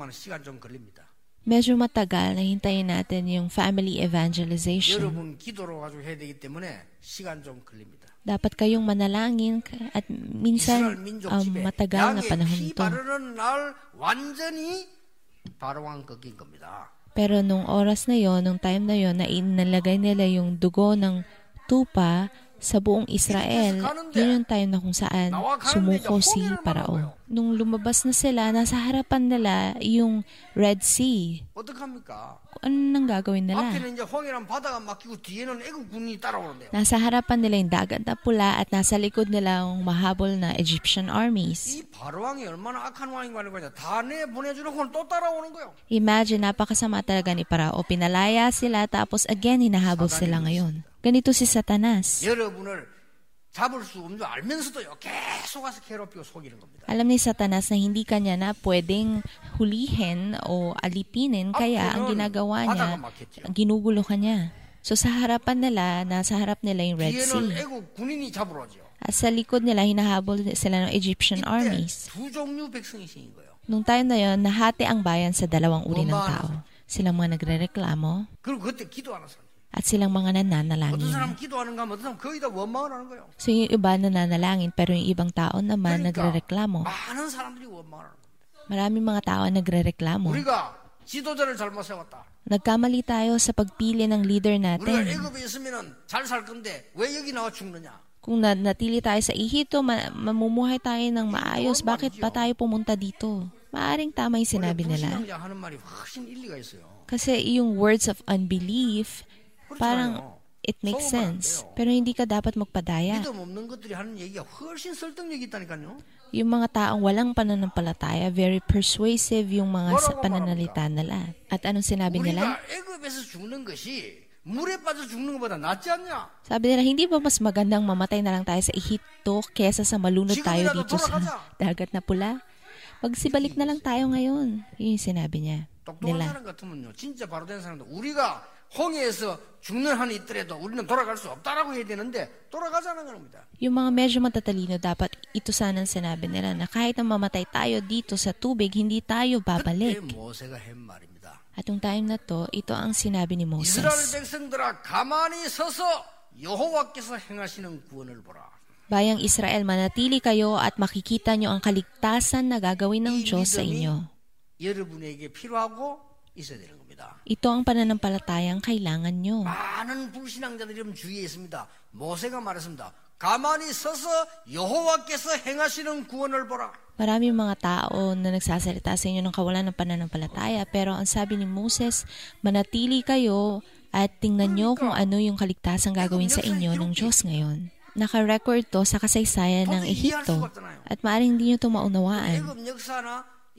Medyo matagal na hintayin natin yung family evangelization. 여러분 기도로 가지고 해야 되기 때문에 시간 좀 걸립니다. Dapat kayong manalangin at minsan matagal na panahon ito. Pero nung oras na yon, nung time na yon, na inalagay nila yung dugo ng tupa sa buong Israel, yun yung time na kung saan sumuko si Parao. Nung lumabas na sila, nasa harapan nila yung Red Sea. Ano nang gagawin nila? Nasa harapan nila yung dagat na pula at nasa likod nila yung mahabol na Egyptian armies. Imagine, napakasama talaga ni Parao. Pinalaya sila tapos again hinahabol sila ngayon. Ganito si Satanas. Alam ni Satanas na hindi kanya na pwedeng hulihin o alipinin, kaya ang ginagawa niya, ginugulo kanya. So sa harapan nila, nasa harap nila yung Red Sea. At sa likod nila, hinahabol sila ng Egyptian armies. Nung time na yon, nahati ang bayan sa dalawang uri ng tao. Silang mga nagrereklamo at silang mga nananalangin. So yung iba nananalangin pero yung ibang tao naman nagrereklamo. Maraming mga tao nagrereklamo. Nagkamali tayo sa pagpili ng leader natin. Kung natili tayo sa Ehipto, mamumuhay tayo ng maayos, bakit pa tayo pumunta dito? Maaring tama yung sinabi nila. 불신앙자 하는 말이 훨씬 일리가 있어요. Kasi yung words of unbelief, parang it makes sense. Pero hindi ka dapat magpadaya. 믿음 없는 것들이 하는 얘기가 훨씬 설득력이 있다니까요. Yung mga taong walang pananampalataya, very persuasive yung mga pananalita nila. At anong sinabi nila? 우리가 애굽에서 죽는 것이 물에 빠져 죽는 것보다 낫지 않냐? Sabi nila, hindi ba mas magandang mamatay na lang tayo sa Ehipto kesa sa malunod tayo dito sa dagat na pula? Magsibalik na lang tayo ngayon. Yun yung sinabi niya. 똑똑한 사람 같으면요, 진짜 바로 된 사람도 우리가 홍해에서 죽는 한이 있더라도 우리는 돌아갈 수 없다라고 해야 되는데 돌아가자는 겁니다. Yung mga medyo matatalino, dapat ito sana ang sinabi nila na kahit na mamatay tayo dito sa tubig, hindi tayo babalik. 그때 모세가 한 말입니다. At yung time na to, ito ang sinabi ni Moses. 이스라엘 백성들아 가만히 서서 여호와께서 행하시는 구원을 보라. Bayang Israel, manatili kayo at makikita nyo ang kaligtasan na gagawin ng Diyos sa inyo. 여러분에게 필요하고 있어야 되는 겁니다. Ito ang pananampalatayang kailangan nyo. 많은 불신앙자들이 주위에 있습니다. 모세가 말했습니다. 가만히 서서 여호와께서 행하시는 구원을 보라. Maraming mga tao na nagsasalita sa inyo ng kawalan ng pananampalataya, pero ang sabi ni Moses, manatili kayo at tingnan nyo kung ano yung kaligtasan gagawin sa inyo ng Diyos ngayon. Naka-record to sa kasaysayan ng Ehipto at maaaring hindi nyo ito maunawaan. 애굽 역사나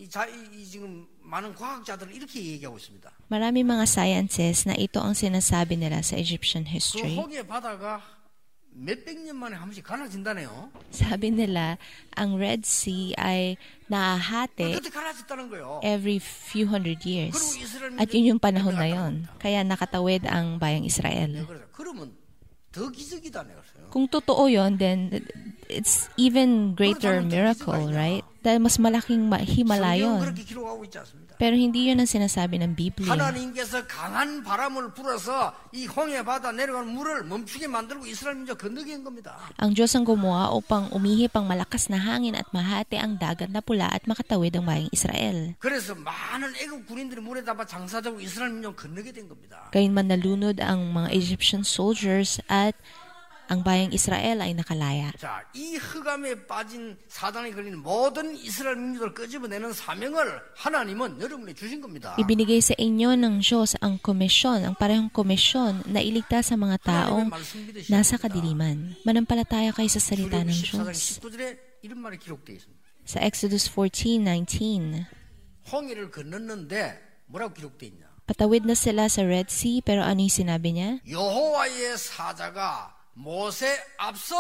지금 많은 과학자들은 이렇게 얘기하고 있습니다. Maraming mga sciences na ito ang sinasabi nila sa Egyptian 그 history. 홍해 바다가 몇백 년 만에 한 번씩 갈라진다네요. Sabi nila, ang Red Sea ay nahahati 그때 갈라졌다는 거예요. every few hundred years. 그리고 이스라엘 At yun yung panahon na yun. Kaya nakatawid ang bayang Israel. 그러면 더 기적이다 내가. Kung totoo yun, then it's even greater miracle, right? Dahil mas malaking himala yun. 그렇게 기록하고 있지 않습니다. Pero hindi yun ang sinasabi ng Biblia. 하나님께서 강한 바람을 불어서 이 홍해 바다 내려가는 물을 멈추게 만들고 이스라엘 민족 건너게 한 겁니다. Ang Diyos ang gumawa upang umihip ang malakas na hangin at mahati ang dagat na pula at makatawid ang bayang Israel. 그래서 많은 애국 군인들이 물에 담아 장사되고 이스라엘 민족 건너게 된 겁니다. Gayunman nalunod ang mga Egyptian soldiers at ang bayang Israel ay nakalaya. 자, 이 흑암에 빠진 사단에 걸린 모든 이스라엘 민족을 끄집어내는 사명을 하나님은 여러분에 주신 겁니다. Ibinigay sa inyo ng Diyos ang komisyon, ang parehong komisyon na iligtas sa mga taong nasa kadiliman. Manampalataya kayo sa salita ng Diyos. 19절에 이런 말이 기록되어 있습니다. Sa Exodus 14:19, 홍해를 건넜는데 뭐라고 기록되어 있냐? patawid na sila sa Red Sea, pero ano yung sinabi niya? 여호와의 사자가 모세 앞서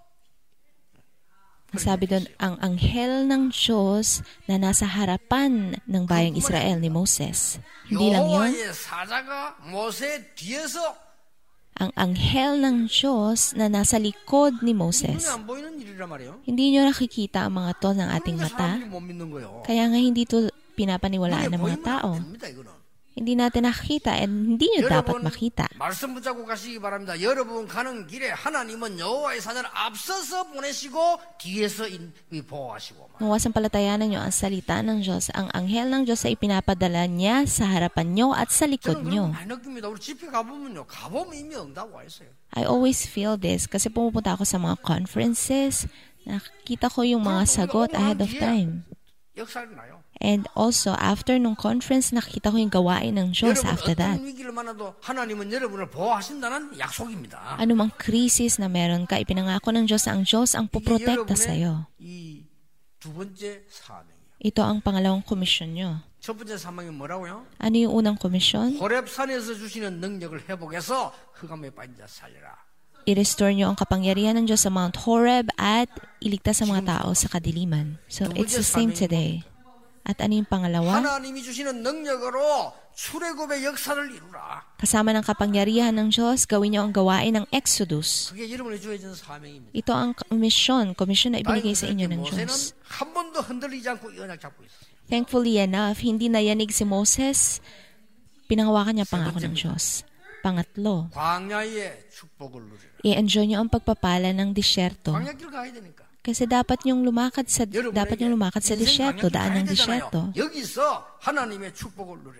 Sabi doon, ang anghel ng Diyos na nasa harapan ng bayang Israel ni Moses. Hindi lang yun. 여호와의 사자가 모세 뒤에서 Ang anghel ng Diyos na nasa likod ni Moses. 눈에 안 보이는 일이란 말이에요. Hindi nyo nakikita ang mga to ng ating 그러니까 mata. 사람들이 못 믿는 거예요. Kaya nga hindi ito pinapaniwalaan ng mga 보이면 tao. 안 됩니다, 이거는. Hindi natin nakikita and hindi nyo dapat makita. 말씀 붙잡고 가시기 바랍니다. 여러분 가는 길에 하나님은 여호와의 사자를 앞서서 보내시고 뒤에서 보호하시고. Mawasampalatayanan nyo ang salita ng Diyos. Ang anghel ng Diyos ay pinapadala niya sa harapan nyo at sa likod 저는 nyo. 많이 느낍니다. 우리 집회 가보면요. 가보면 이미 응답 와 있어요. I always feel this kasi pumupunta ako sa mga conferences. Nakikita ko yung mga sagot ahead of time. 역사를 나요. And also, after nung conference, nakita ko yung gawain ng Diyos after that. 어떤 위기를 만나도 하나님은 여러분을 보호하신다는 약속입니다. Anumang krisis na meron ka, ipinangako ng Diyos ang puprotekta sa'yo. 이 두 번째 사명이에요. Ito ang pangalawang komisyon nyo. 첫 번째 사명이 뭐라고요? Ano yung unang komisyon? 호렙산에서 주시는 능력을 회복해서 흑암에 빠진 자 살려라. I-restore nyo ang kapangyarihan ng Diyos sa Mount Horeb at iligtas ang mga tao sa kadiliman. So, it's the same today. At ano yung pangalawa? 하나님이 주시는 능력으로 출애굽의 역사를 이루라. Kasama ng kapangyarihan ng Diyos, gawin nyo ang gawain ng Exodus. 그게 여러분에 주어진 사명입니다. Ito ang komisyon na ibinigay sa inyo ng 모세는 Diyos. 한 번도 흔들리지 않고 이 언약 잡고 있었어요. Thankfully enough, hindi nayanig si Moses. Pinangawakan niya pangako ng Diyos. Pangatlo, 광야의 축복을 누리라. i-enjoy nyo ang pagpapala ng disyerto. 광야길 가야 되니까. Kasi dapat nyong lumakad sa 인생 disyerto, daan ng 광야길 가야 disyerto. 되잖아요. 여기서 하나님의 축복을 누리라.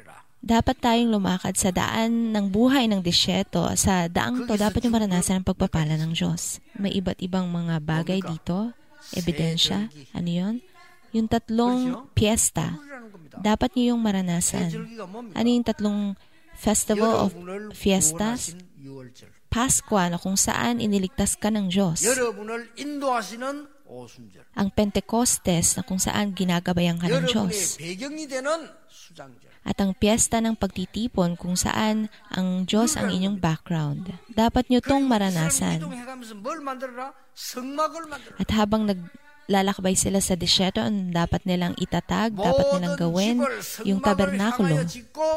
Dapat tayong lumakad sa daan ng buhay ng desierto. Sa daang to, dapat yung maranasan ang pagpapala ng Diyos. May iba't ibang mga bagay dito. Ebidensya. Ano yun? Yung tatlong piyesta. Dapat nyo yung maranasan. Ano yung tatlong festival of fiestas? Pasko na kung saan iniligtas ka ng Diyos. Ang Pentecostes na kung saan ginagabayan ka ng Diyos. At ang piyesta ng pagtitipon kung saan ang Diyos ang inyong background. Dapat nyo tong maranasan. At habang naglalakbay sila sa desierto, ang dapat nilang itatag, dapat nilang gawin yung tabernakulo.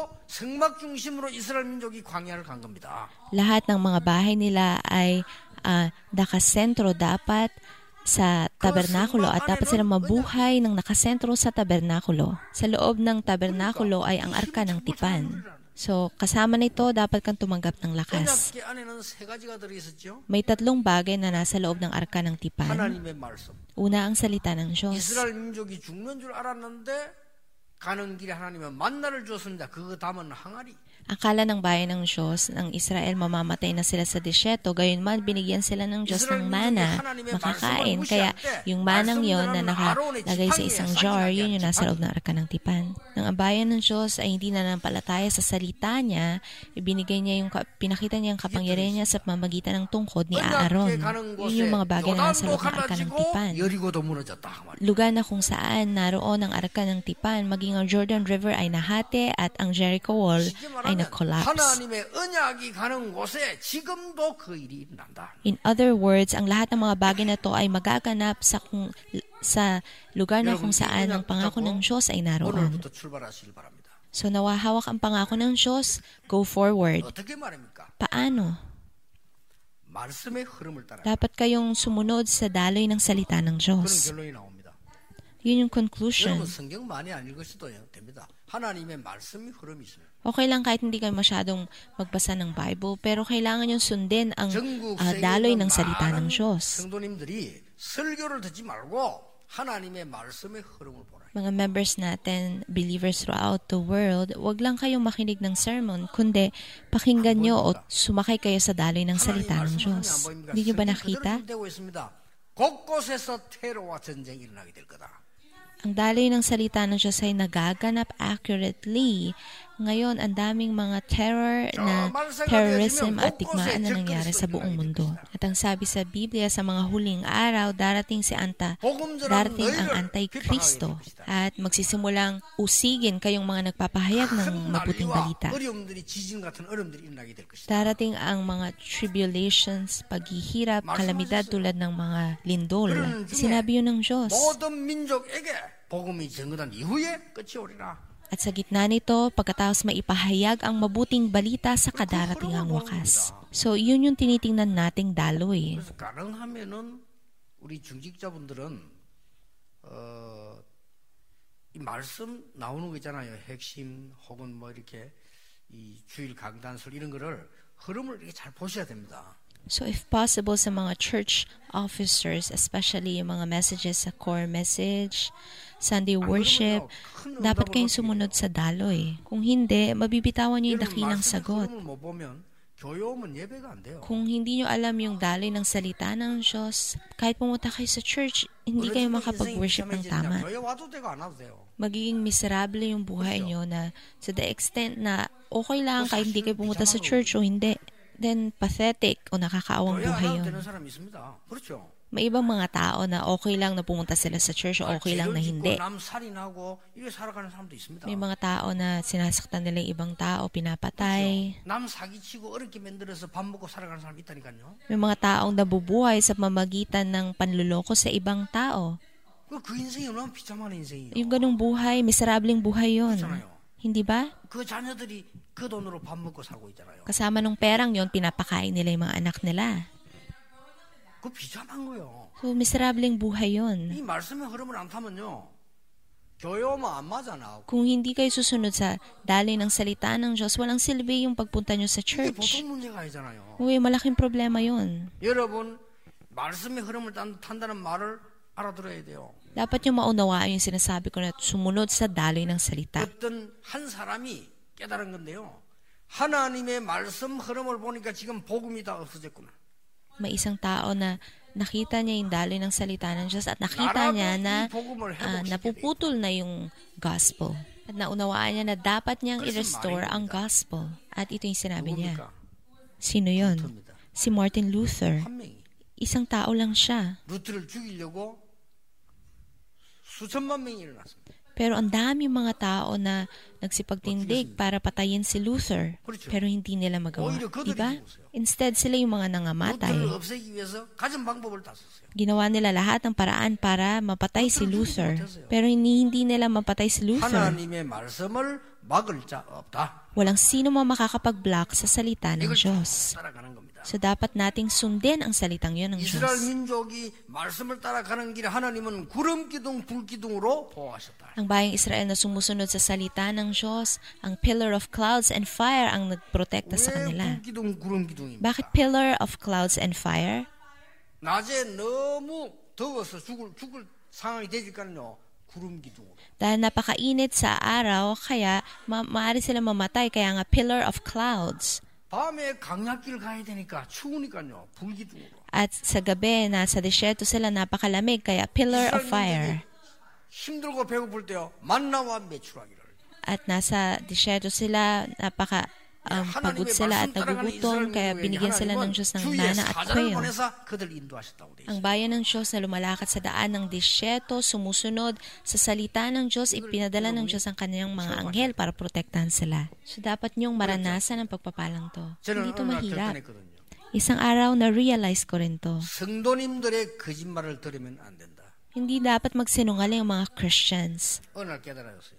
Lahat ng mga bahay nila ay nakasentro dapat sa tabernakulo at dapat sila mabuhay ng nakasentro sa tabernakulo. Sa loob ng tabernakulo ay ang arka ng tipan. So, kasama nito, dapat kang tumanggap ng lakas. May tatlong bagay na nasa loob ng arka ng tipan. Una, ang salita ng Diyos. 이스라엘 민족이 죽는 줄 알았는데 가는 길에 하나님은 만나를 주었습니다. 그 다음은 항아리. Akala ng bayan ng Diyos, ng Israel, mamamatay na sila sa desierto. Gayunman, binigyan sila ng Diyos ng mana, makakain. Kaya yung manang yon na nakalagay sa isang jar, yun yung nasa loob ng arka ng tipan. Nang ang bayan ng Diyos ay hindi nanampalataya sa salita niya, ibinigay niya pinakita niya ang kapangyarihan niya sa pamamagitan ng tungkod ni Aaron. Yun yung mga bagay na nasa loob ng arka ng tipan. Lugar na kung saan naroon ang arka ng tipan, maging ang Jordan River ay nahati at ang Jericho Wall ay nag-collapse. In other words, ang lahat ng mga bagay na to ay magaganap sa lugar na kung saan ang pangako ng Diyos ay naroon. So nawahawak ang pangako ng Diyos, go forward. Paano? Dapat kayong sumunod sa daloy ng salita ng Diyos. Yun yung conclusion. Okay lang kahit hindi kayo masyadong magbasa ng Bible, pero kailangan yung sundin ang daloy ng salita ng Diyos. Mga members natin, believers throughout the world, wag lang kayong makinig ng sermon, kundi pakinggan nyo o sumakay kayo sa daloy ng salita ng Diyos. Hindi nyo ba nakita? Ang daloy ng salita ng Diyos ay nagaganap accurately. Ngayon, ang daming mga terrorism at digmaan na nangyari sa buong mundo. At ang sabi sa Biblia, sa mga huling araw, darating ang Antikristo at magsisimulang usigin kayong mga nagpapahayag ng mabuting balita. Darating ang mga tribulations, paghihirap, kalamidad tulad ng mga lindol. Sinabi yun ng Diyos. At sa gitna nito, pagkatapos maipahayag ang mabuting balita sa kadaratingang wakas. So, yun yung tinitingnan nating daloy. 그래서 가능하면은 우리 중직자분들은 이 말씀 나오는 거 있잖아요. 핵심 혹은 뭐 이렇게 이 주일 강단설 이런 거를 흐름을 이렇게 잘 보셔야 됩니다. So if possible sa mga church officers, especially yung mga messages sa core message, Sunday worship, dapat kayong sumunod sa daloy. Kung hindi, mabibitawan nyo yung dakilang sagot. Kung hindi nyo alam yung daloy ng salita ng Diyos, kahit pumunta kayo sa church, hindi kayo makapag-worship ng tama. Magiging miserable yung buhay nyo na to the extent na okay lang kahit hindi kayo pumunta sa church o hindi. Then pathetic o nakakaawang buhay yun. May ibang mga tao na okay lang na pumunta sila sa church o okay lang na hindi. May mga tao na sinasaktan nila yung ibang tao, pinapatay. May mga taong nabubuhay sa pamamagitan ng panluloko sa ibang tao. Yung ganung buhay, miserableng buhay yun. Hindi ba? Kasama nung perang yon, pinapakain nila yung mga anak nila. So, miserableng buhay yun. Kung hindi kayo susunod sa daloy ng salita ng Diyos, walang silbi yung pagpunta nyo sa church. Uy, malaking problema yun. Dapat yung maunawaan yung sinasabi ko na sumunod sa daloy ng salita. 깨달은 건데요. 하나님의 말씀 흐름을 보니까 지금 복음이 다 없어졌구나. May isang tao na nakita niya yung daloy ng salita ng Diyos at nakita niya na napuputol na yung gospel. At naunawaan niya na dapat niyang i-restore ang gospel. At ito yung sinabi niya. Sino yun? Si Martin Luther. Isang tao lang siya. 루트를 죽이려고 수천만 명이 일어났습니다. Pero ang dami mga tao na nagsipagtindig para patayin si Luther. Pero hindi nila magawa. Diba? Instead, sila yung mga nangamatay. 루트를 없애기 위해서 가진 방법을 다 썼어요. Ginawa nila lahat ng paraan para mapatay si Luther. Pero hindi nila mapatay si Luther. 하나님의 말씀을 막을 자 없다. Walang sino mo makakapag-block sa salita ng 이걸 Diyos. 따라가는 겁니다. So dapat nating sundin ang salitang yun ng 이스라엘 Diyos. 민족이 말씀을 따라가는 길에 하나님은 구름 기둥, 불 기둥으로 보호하셨다. Ang bayang Israel na sumusunod sa salita ng Diyos, ang pillar of clouds and fire ang nagprotekta sa kanila. 왜 불기둥, 구름 기둥입니까? Bakit pillar of clouds and fire? 낮에 너무 더워서 죽을 상황이 되니까요. 구름 기둥으로. Dahil napakainit sa araw, kaya maaari sila mamatay, kaya nga pillar of clouds. 밤에 강약길 가야 되니까 추우니까요. 불 기둥으로. At sa gabi, nasa desierto sila, napakalamig, kaya pillar of fire. 힘들고 배고플 때요. 만나와 메추라기를. At nasa desierto sila, pagod sila at nagugutom, kaya binigyan sila ng Diyos ng mana at quail. Ang bayan ng Diyos na lumalakad sa daan ng disyerto, sumusunod sa salita ng Diyos, ipinadala ng Diyos ang kanyang mga anghel para protektahan sila. So dapat niyong maranasan ang pagpapalang to. Hindi ito mahirap. Isang araw na-realize ko rin to. 성도님들의 거짓말을 들으면 안 된다. Hindi 다pat magsinungaling ang mga Christians. 어느 날 깨달았어요.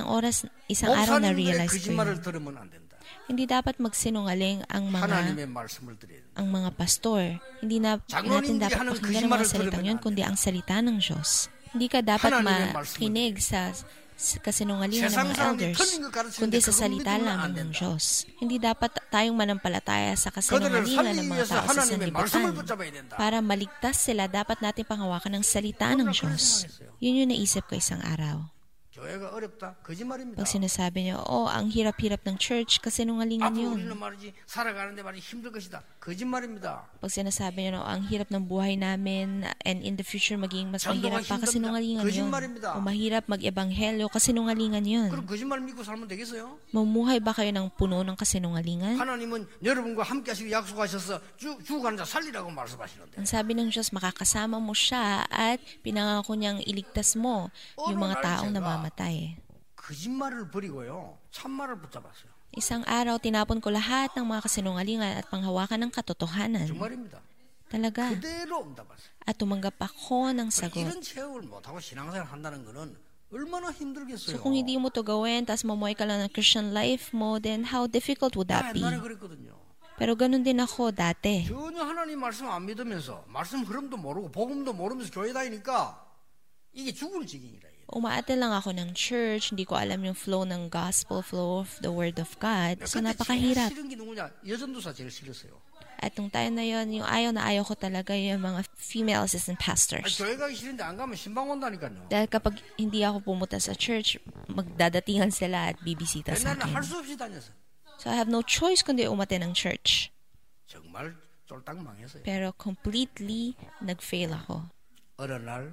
Isang araw na-realize ko yun. 거짓말을 들으면 안 된다. Hindi dapat magsinungaling ang 하나님의 말씀을 드려야 된다. mga pastor. Hindi natin dapat pakinggan ang mga salitang yun, kundi ang salita ng Diyos. Hindi ka dapat makinig sa kasinungalingan ng mga elders, kundi sa salita lamang ng Diyos. Hindi dapat tayong manampalataya sa kasinungalingan ng mga tao sa sanlibutan. Para maligtas sila, dapat natin panghawakan ng salita ng Diyos. Yun yung naisip ko isang araw. 교회가 어렵다. 거짓말입니다. Pag sinasabi niyo, ang hirap-hirap ng church, kasinungalingan 앞으로 yun. 우리는 말이지 살아가는데 말이 힘들 것이다. 거짓말입니다. Pag sinasabi niyo, ang hirap ng buhay namin and in the future magiging mas mahirap pa, kasinungalingan yun. O mahirap mag-ebanghelyo, kasinungalingan yun. 그럼 거짓말 믿고 살면 되겠어요? Mamuhay ba kayo ng puno ng kasinungalingan? 하나님은 여러분과 함께 하시고 약속하셔서 죽어가는 자 살리라고 말씀하시는데. Ang sabi ng Diyos, makakasama mo siya at pinangako niyang iligtas mo yung mga taong namamatay. 거짓말을 버리고요. 참말을 붙잡았어요. Isang araw, tinapon ko lahat ng mga kasinungalingan at panghawakan ng katotohanan. 정말입니다. Talaga. 그대로 응답했어요. At tumanggap ako ng sagot. 이런 체험을 못하고 신앙생활 한다는 거는 얼마나 힘들겠어요. So kung hindi mo to gawin, tas mamuhay ka lang ng Christian life mo, then how difficult would that be? 옛날에 그랬거든요. Pero ganun din ako dati. 전혀 하나님 말씀 안 믿으면서 말씀 흐름도 모르고 복음도 모르면서 교회 다니니까 이게 죽을 지경이라. Umaattend lang ako ng church, hindi ko alam yung flow ng gospel, flow of the word of God. So napakahirap. 싫은 게 누구냐? 여전도사 제일 싫었어요. At nung tayo na yon, yung ayaw na ayaw ko talaga yung mga female assistant pastors. 교회 가기 싫은데 안 가면 신방 온다니까요. Dahil kapag hindi ako pumunta sa church, magdadatingan sila at bibisita sa 옛날에는 akin. 할 수 없이 다녔어요. So I have no choice kundi umattend ng church. 정말 쫄딱 망했어요. Pero completely nag-fail ako. 어느 날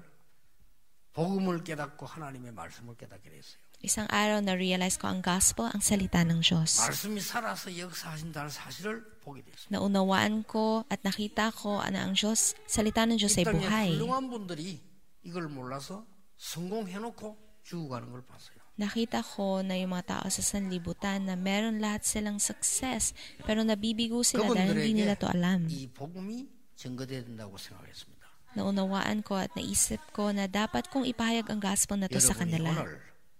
복음을 깨닫고 하나님의 말씀을 깨닫게 됐어요. Isang araw na-realize ko ang gospel, ang salita ng Diyos. 말씀이 살아서 역사하신다는 사실을 보게 됐어요. Naunawaan ko at nakita ko na ang Diyos, salita ng Diyos ay buhay. 훌륭한 분들이 이걸 몰라서 성공해놓고 죽어가는 걸 봤어요. Nakita ko na yung mga tao sa sanlibutan na meron lahat silang success, pero nabibigo sila dahil hindi nila to alam. 이 복음이 증거돼야 된다고 생각했습니다. Naunawaan ko at naisip ko na dapat kong ipahayag ang gospel na to sa kanila. 오늘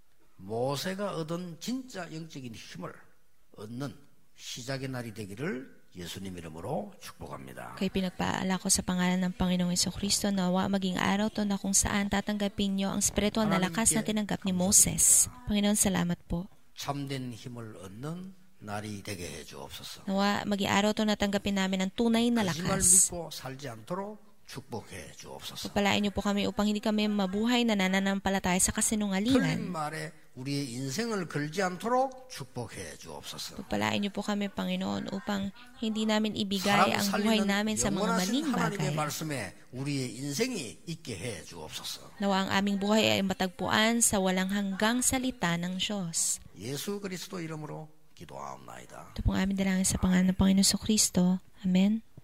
모세가 얻은 진짜 영적인 힘을 얻는 시작의 날이 되기를 예수님 이름으로 축복합니다. Kaya pinagpaala ko sa pangalan ng Panginoong Jesucristo na nawa maging araw to na kung saan tatanggapin niyo ang spiritual na lakas na tinanggap ni Moses. Panginoon, salamat po. 참된 힘을 얻는 날이 되게 해 주옵소서. Nawa maging araw to na tanggapin namin ang tunay na 거짓말 lakas. 믿고 살지 않도록 축복해 주옵소서. Pagpalain niyo po kami upang hindi kami mabuhay na nananampalataya sa 틀린 kasinungalingan. 말에 우리의 인생을 걸지 않도록 축복해 주옵소서. Pagpalain niyo po kami, Panginoon, upang hindi namin ibigay ang buhay namin sa mga maling 하나님의 bagay. 말씀에 우리의 인생이 있게 해 주옵소서. Nawa ang aming buhay ay matagpuan sa walang hanggang salita ng Diyos. 예수 그리스도 이름으로 기도하옵나이다. Ito pong aming dalangin sa pangalan ng Panginoon Kristo. Amen.